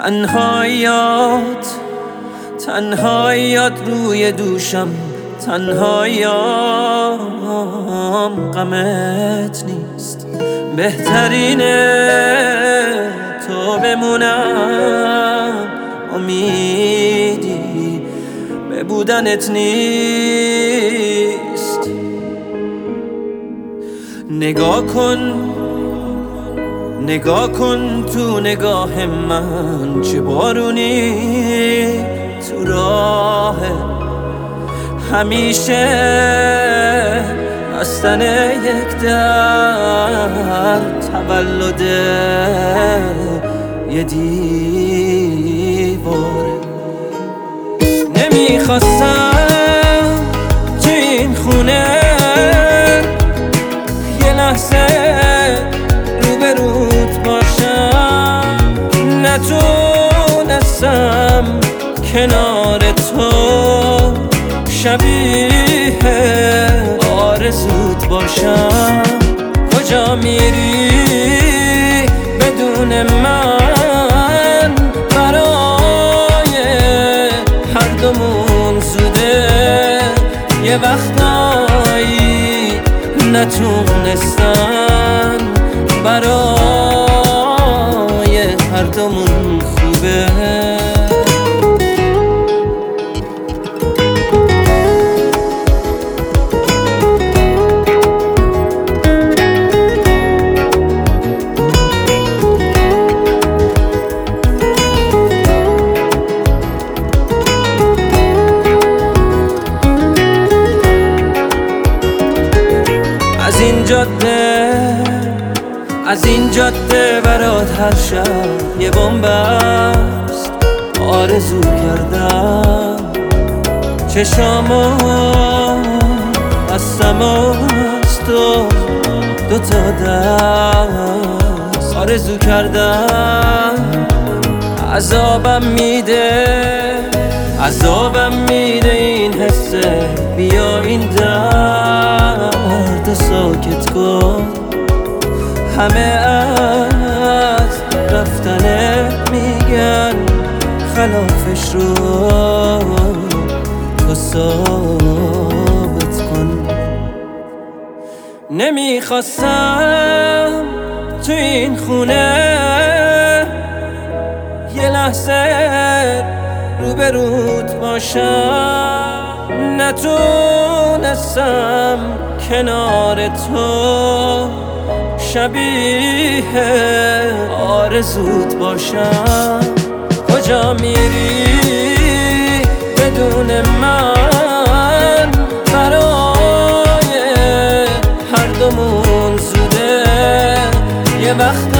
تنهاییات روی دوشم، تنهاییام غمت نیست. بهترینه تو بمونم، امیدی به بودنت نیست. نگاه کن تو نگاه من، چه بارونی تو راه. همیشه بستن یک در، تولد یه دیواره. نمیخواستم تو این خونه یه لحظه روبروت باشم، نتونستم کنار تو شبیه آرزوت باشم. کجا میری بدون من؟ برای هر دومون زوده. یه وقتایی نتونستن برای هر دومون خوبه. از این جاده برات هر شب یه بمبست. آرزو کردم چشامو بستم از تو دوتا دست. آرزو کردم عذابم میده این حسه. بیا این درد ساکت کن. همه از رفتنت میگن، خلافش رو تو ثابت کن. نمیخواستم تو این خونه یه لحظه روبروت باشم، نتونستم کنار تو شبیه آرزوت باشم. کجا میری بدون من؟ برای هر دومون زوده. یه وقت